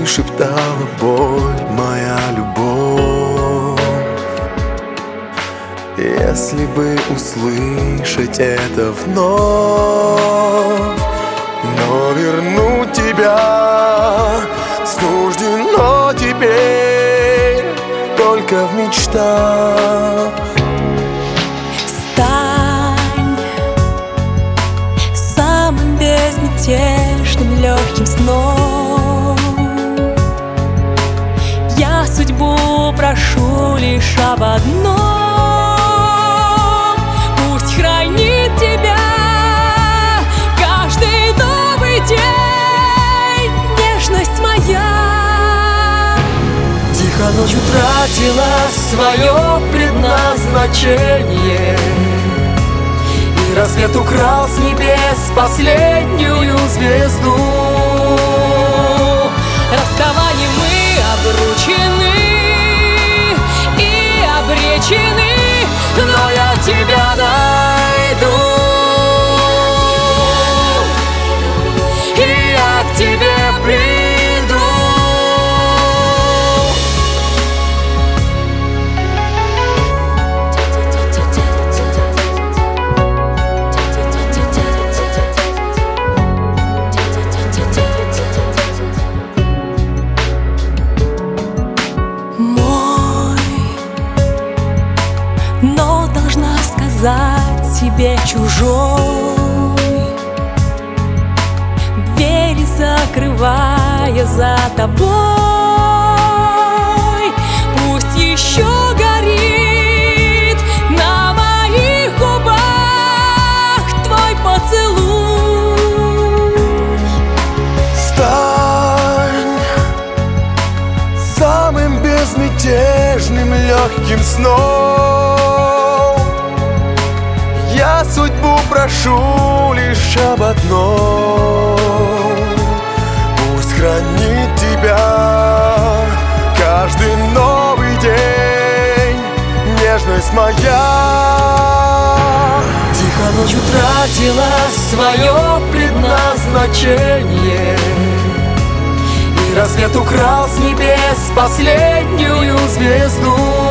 шептала боль, моя любовь. Если бы услышать это вновь, но вернуть тебя суждено теперь только в мечтах. Стань самым безмятежным легким сном. Я судьбу прошу лишь об одном: пусть хранит тебя каждый новый день, нежность моя. Тихо ночь утратила свое предназначение, и рассвет украл с небес последнюю звезду. Расставанием мы обручены и обречены, Но я тебя найду, и я к тебе приду. но должна сказать себе чужой, двери закрывая за тобой. Пусть еще горит на моих губах твой поцелуй. Стань самым безмятежным легким сном. Я судьбу прошу лишь об одном: пусть хранит тебя каждый новый день, нежность моя. Тихо ночь утратила свое предназначение, и рассвет украл с небес последнюю звезду.